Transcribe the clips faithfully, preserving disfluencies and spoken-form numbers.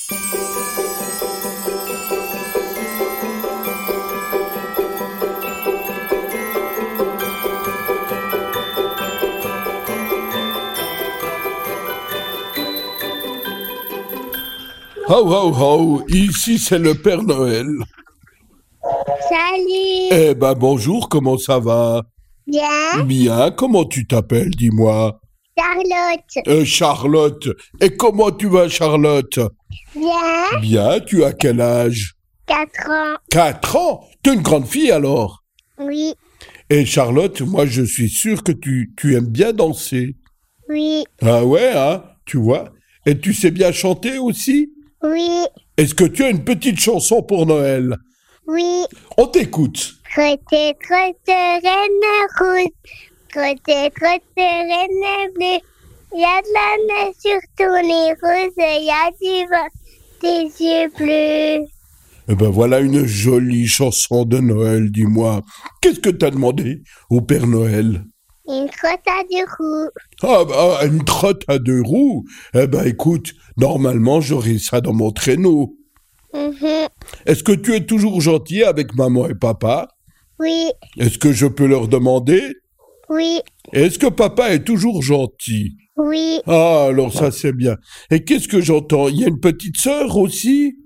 Ho ho ho, ici c'est le Père Noël. Salut. Eh ben bonjour, comment ça va? Bien. Bien, comment tu t'appelles, dis-moi? Charlotte. Euh, Charlotte. Et comment tu vas, Charlotte? Bien. Bien, tu as quel âge? Quatre ans. Quatre ans? T'es une grande fille alors? Oui. Et Charlotte, moi je suis sûr que tu, tu aimes bien danser. Oui. Ah ouais, hein? Tu vois? Et tu sais bien chanter aussi? Oui. Est-ce que tu as une petite chanson pour Noël? Oui. On t'écoute. Trotte, trotte, reine rouge. Trotte, trotte, reine bleue. Y a de la neige sur ton nez rose. Y a du vent, tes yeux bleus. Eh ben voilà une jolie chanson de Noël, dis-moi. Qu'est-ce que t'as demandé au Père Noël? Une trotte à deux roues. Ah bah une trotte à deux roues. Eh ben écoute, normalement j'aurai ça dans mon traîneau. Mhm. Est-ce que tu es toujours gentil avec maman et papa? Oui. Est-ce que je peux leur demander? Oui. Est-ce que papa est toujours gentil? Oui. Ah alors ça c'est bien. Et qu'est-ce que j'entends? Il y a une petite sœur aussi?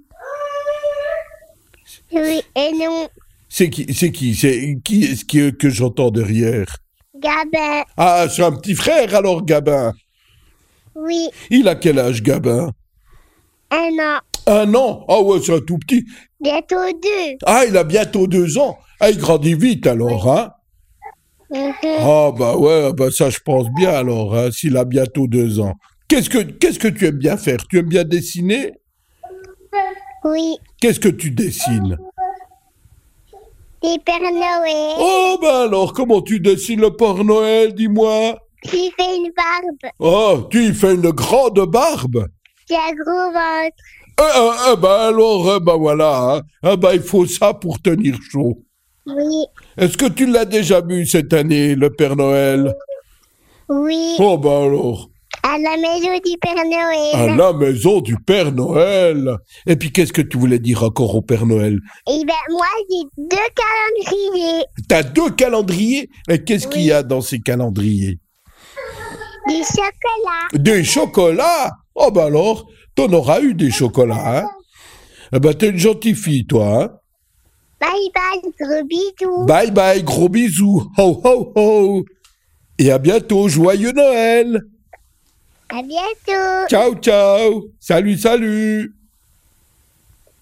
Oui. Et non. C'est qui? C'est qui? C'est qui est-ce que, que j'entends derrière? Gabin. Ah, c'est un petit frère alors, Gabin. Oui. Il a quel âge, Gabin? Un an. Un an? Ah ouais, c'est un tout petit. Bientôt deux. Ah, il a bientôt deux ans. Ah, il grandit vite alors, hein? Mhm. Ah bah ouais, bah ça je pense bien alors, hein, s'il a bientôt deux ans. Qu'est-ce que qu'est-ce que tu aimes bien faire? Tu aimes bien dessiner? Oui. Qu'est-ce que tu dessines? Des Père Noël. Oh bah alors, comment tu dessines le Père Noël, dis-moi? Qui fait une barbe. Oh, tu y fais une grande barbe? Qui a gros ventre. Eh, eh, eh ben alors, eh ben voilà, hein. Eh ben il faut ça pour tenir chaud. Oui. Est-ce que tu l'as déjà vu cette année, le Père Noël? Oui. Oh ben alors, À la maison du Père Noël. à la maison du Père Noël. Et puis qu'est-ce que tu voulais dire encore au Père Noël? Et ben moi j'ai deux calendriers. T'as deux calendriers? Et qu'est-ce Oui. qu'il y a dans ces calendriers? Du chocolat. Des chocolats? Oh ben alors, t'en auras eu des chocolats, hein? Eh ben t'es une gentille fille, toi, hein? Bye bye, gros bisous. Bye bye, gros bisous. Ho ho ho. Et à bientôt, joyeux Noël. À bientôt. Ciao ciao. Salut salut.